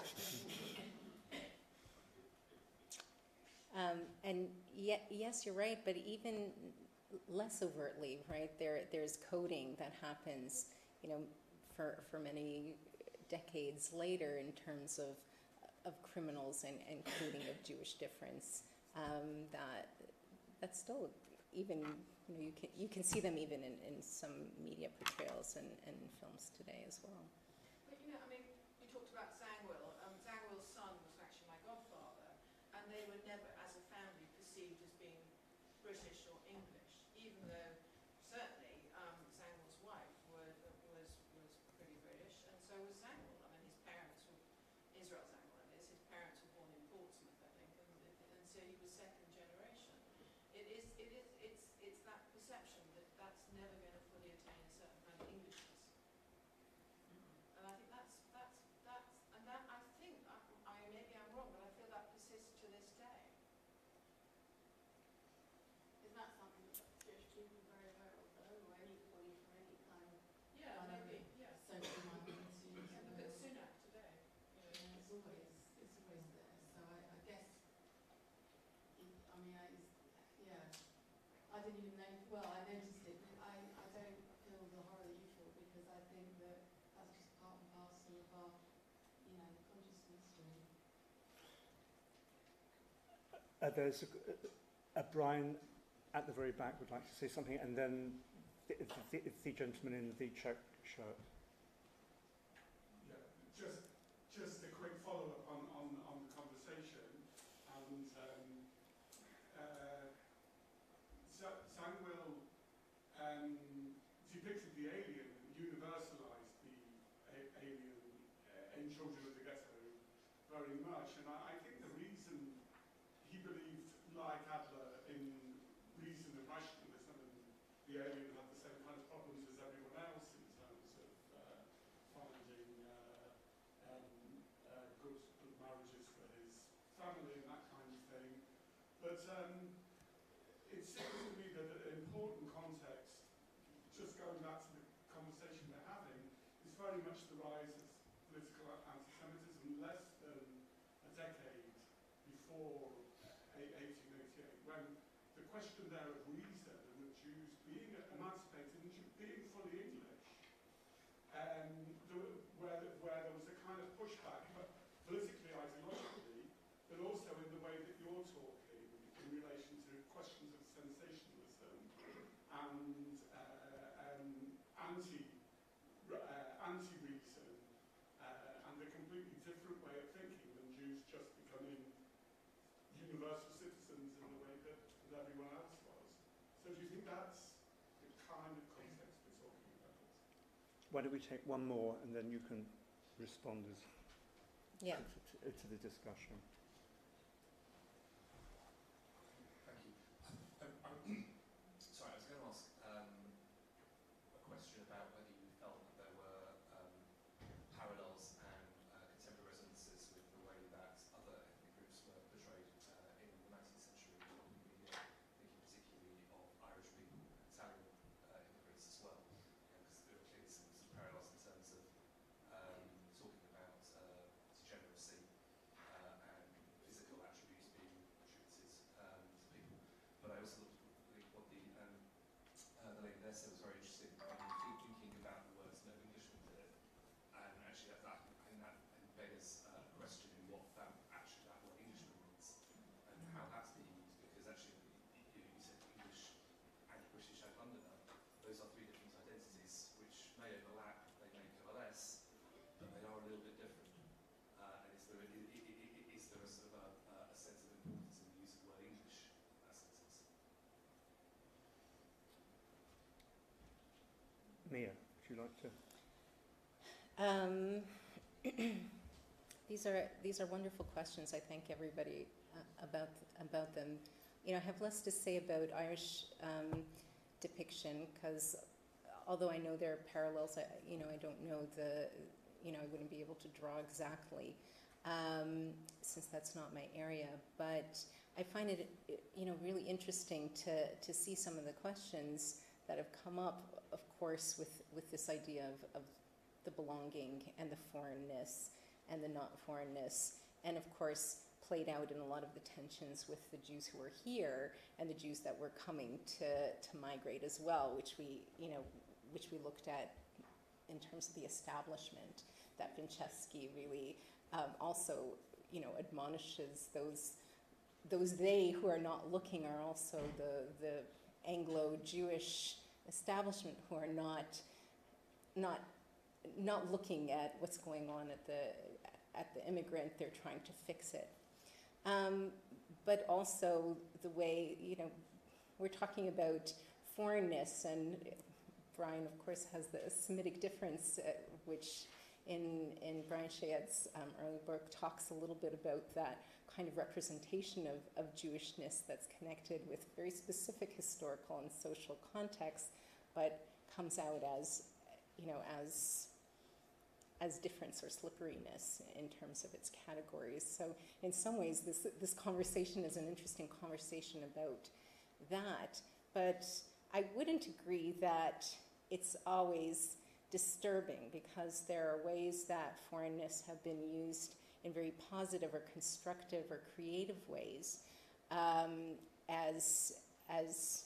Um, and ye- yes, you're right, but even less overtly, right? There, there's coding that happens, you know, for for many decades later in terms of of criminals and, and coding of Jewish difference. Um, that that's still even, you know, you can you can see them even in, in some media portrayals and, and films today as well. But you know, I mean, you talked about Zangwill. Um, Zangwill's son was actually my godfather, and they were never, as a family, perceived as being British or English, even though certainly um, Zangwill's wife was, was was pretty British, and so was Zangwill. I mean, his parents were Israel Zangwill. That is, his parents were born in Portsmouth, I think, and, and so he was second generation. It is, it is, it's, it's that perception that that's never going to fully attain a certain kind of Englishness. And I think that's, that's, that's, and that, I think, I, I maybe I'm wrong, but I feel that persists to this day. Isn't that something that Jewish people are very aware of, though, or anybody from any kind of Yeah, kind of maybe, yeah. social minority? Yeah, look at Sunak today. You know, Yeah, it's always, it's always there. So I, I guess, it, I mean, I, it's, yeah, I didn't even know, well, I noticed it, but I, I don't feel the horror that you feel, because I think that that's just part and parcel of our, you know, consciousness, really. Uh, there's a, a Brian at the very back would like to say something, and then the, the, the gentleman in the check shirt. Yeah, just just a quick follow-up on, on, on the conversation. And um, uh, Zangwill um, depicted the alien, universalized the a- alien uh, in Children of the Ghetto very much. And I, I think the reason he believed, like Adler, in reason and rationalism, and the alien had the same kind of problems as everyone else in terms of uh, finding uh, um, uh, good, good marriages for his family and that kind of thing. But um, it seems to me that an important context, just going back to the conversation we're having, is very much the rise of political anti-Semitism less than a decade before eighteen eighty-eight, when the question there of reason and the Jews being emancipated and being fully English, um, there, where, where there was a kind of pushback, but politically, ideologically, but also in the way that you're talking in relation to questions of sensationalism and uh, um, anti, uh, anti-reason uh, and a completely different way of thinking than Jews just becoming universal citizens in the way that, that everyone else was. So do you think that's the kind of context we're talking about? Why don't we take one more, and then you can respond as Yeah. to, to, to the discussion. Thank you. Um, um, sorry, I was going to ask um, a question about whether you felt that there were um, parallels and uh, contemporary resonances with the way that other ethnic groups were portrayed uh, in the nineteenth century media, thinking particularly of Irish people and Italian uh, immigrants as well, because there were clearly some, some parallels in terms of um, talking about uh, degeneracy uh, and physical attributes being attributed um, to people. But I also thought what the, um, uh, the lady there said was very interesting, when you think, thinking about the words no Englishman did it, and actually that, that, I think that beggars uh, a question in what that actually that word Englishman means, and how that's being used, because actually you, you said English and British and Londoner, those are three different identities which may overlap, they may coalesce, but they are a little bit different. Uh, and is there, is, is there a sort of a, a sense of importance in the use of the word English in that sentence? Mia, would you like to? Um, these are these are wonderful questions. I thank everybody uh, about about them. You know, I have less to say about Irish um, depiction because although I know there are parallels, I, you know, I don't know the, you know, I wouldn't be able to draw exactly, um, since that's not my area. But I find it, you know, really interesting to, to see some of the questions that have come up, of course, with, with this idea of, of the belonging and the foreignness and the not foreignness, and of course played out in a lot of the tensions with the Jews who were here and the Jews that were coming to, to migrate as well, which we, you know, which we looked at in terms of the establishment, that Winchevsky really um, also, you know, admonishes those, those they who are not looking are also the, the Anglo-Jewish establishment who are not, not, not looking at what's going on at the, at the immigrant, they're trying to fix it. Um, but also the way, you know, we're talking about foreignness, and Brian, of course, has the Semitic difference, uh, which in, in Brian Chayette's um, early book talks a little bit about that kind of representation of, of Jewishness that's connected with very specific historical and social contexts, but comes out as, you know, as as difference or slipperiness in terms of its categories. So in some ways, this, this conversation is an interesting conversation about that, but I wouldn't agree that it's always disturbing, because there are ways that foreignness have been used in very positive or constructive or creative ways um, as, as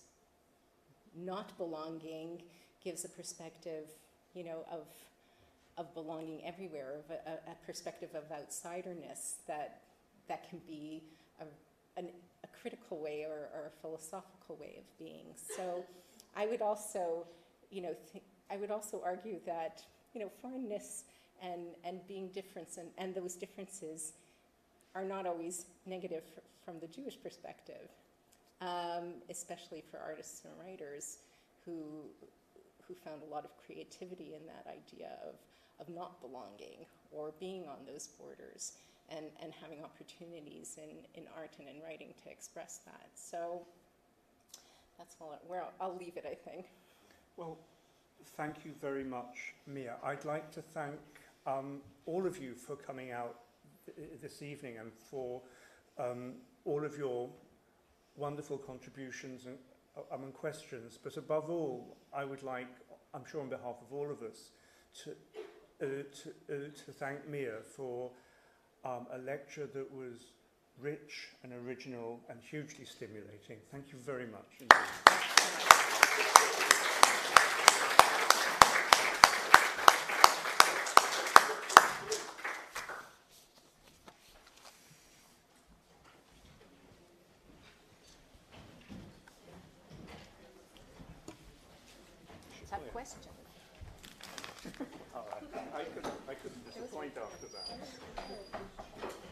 not belonging gives a perspective, you know, of of belonging everywhere, of a, a perspective of outsiderness that that can be a, an, a critical way or, or a philosophical way of being. So I would also, you know, th- I would also argue that, you know, foreignness and, and being different and, and those differences are not always negative f- from the Jewish perspective, um, especially for artists and writers who who found a lot of creativity in that idea of of not belonging or being on those borders and, and having opportunities in, in art and in writing to express that. So that's all, where I'll, I'll leave it, I think. Well, thank you very much, Mia. I'd like to thank um, all of you for coming out th- this evening and for um, all of your wonderful contributions and, uh, and questions. But above all, I would like, I'm sure on behalf of all of us, to Uh, to, uh, to thank Mia for um, a lecture that was rich and original and hugely stimulating. Thank you very much indeed. Tough question. All right. I couldn't, I couldn't disappoint after that.